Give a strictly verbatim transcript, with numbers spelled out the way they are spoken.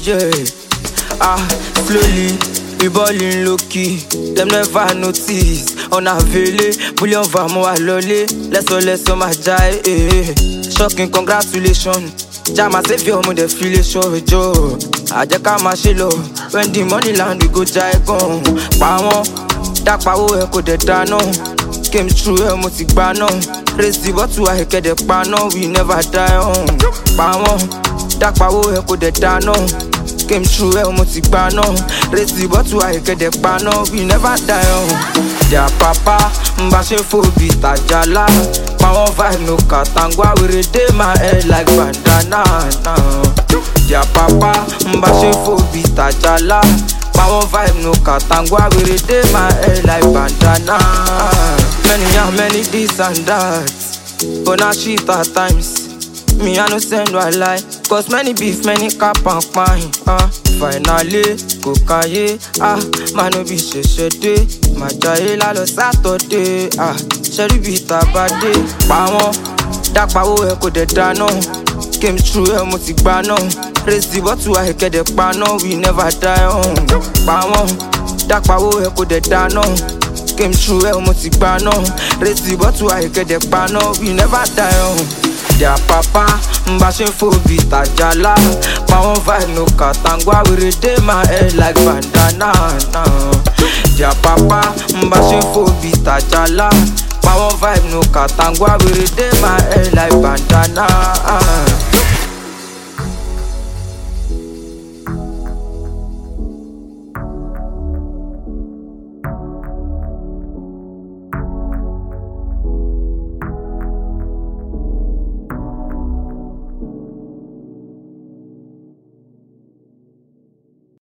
yeah. Ah, slowly, we ballin' low key. Them never notice. On a vele, bullion va mo a lolly. Let's all let's all my jai, eh. Shocking, congratulations. Jama save your money, feel it show with Joe. I just come my shilo. When the money land, we go jai gone. Power, that power, I could have done. Came true, I'm multi banner. Raise the bottle, I get the panel. We never die on. Power, that power, I could have done. Came true, I'm multi banner. Raise the bottle, I get the panel. We never die on. Their papa, mbashe phobi tajala. Power vibe no katangwa. We redeem my head like bandana. Their papa, mbashe phobi tajala. Power vibe no katangwa. We redeem my head like bandana. Many and many this and that. But now shit at times. Me I no send white lie. Cause many beef, many cap and pine. Ah, finally, kokaye. Ah, man no be sheshede. Majaye la lo Saturday. Ah, sherry be tabade. Power, that power I could have done. Came true, I multi banner. Raise the bottle, I get the panel. We never die on. Power, that power I could have done. Came true, I multi banner. Raise the bottle, I get the panel. We never die on. Their papa, mbashe phobi tajala. Power vibe no katangwa. We redeem my head like bandana. Their papa, mbashe phobi tajala. Power vibe no katangwa. We redeem my head like bandana.